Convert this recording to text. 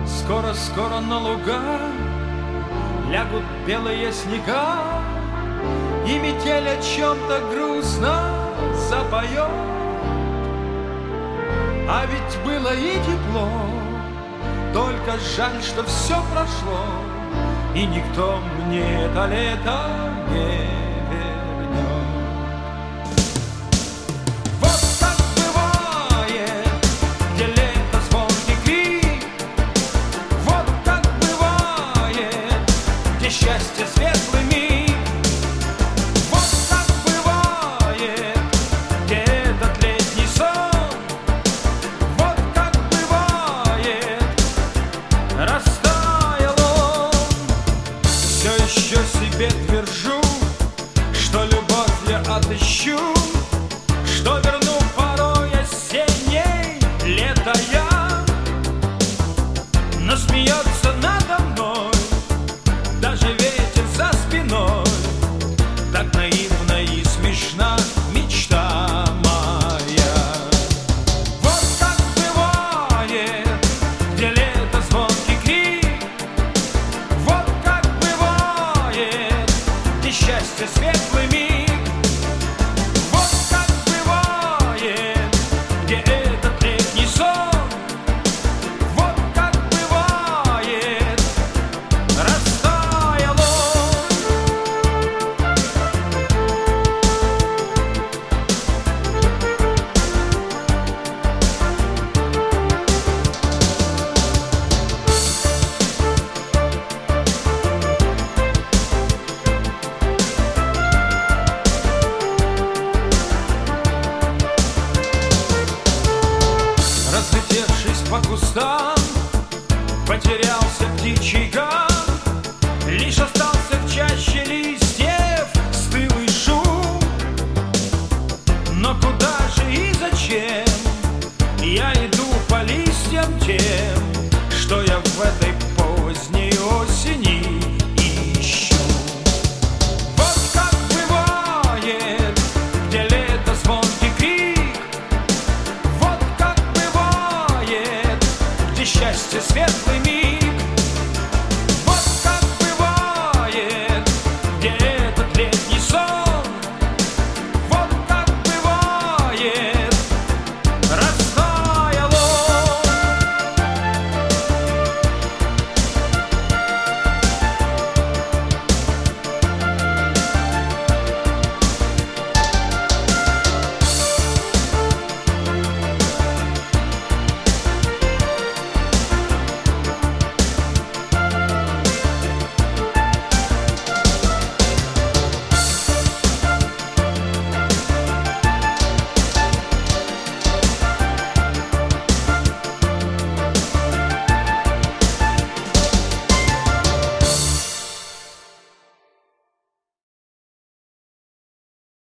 Скоро-скоро на луга лягут белые снега, и метель о чем-то грустно запоет. А ведь было и тепло, только жаль, что все прошло, и никто мне это лето не вернет. Вот так бывает, где лето звонкий крик, вот так бывает, где счастье светлый миг, вот так бывает, где этот летний сон, вот как бывает, растаял он. Все еще себе твержу, что любовь я отыщу, что верну порой осенней лето я. Но смеется надо мной даже ветер за спиной, так наивна и смешна мечта моя. Вот как бывает, где лето звонкий крик, вот как бывает, где счастье светлый миг, вот как бывает, где этот летний сон, вот как бывает, растаял он. Разлетевшись по кустам, потерялся птичий гам, лишь остался в чаще листьев стылый шум. Но куда же и зачем я иду по листьям тем, что я в этой поздней осени ищу? Вот как бывает, где лето звонкий крик, вот как бывает, где счастье светлый миг,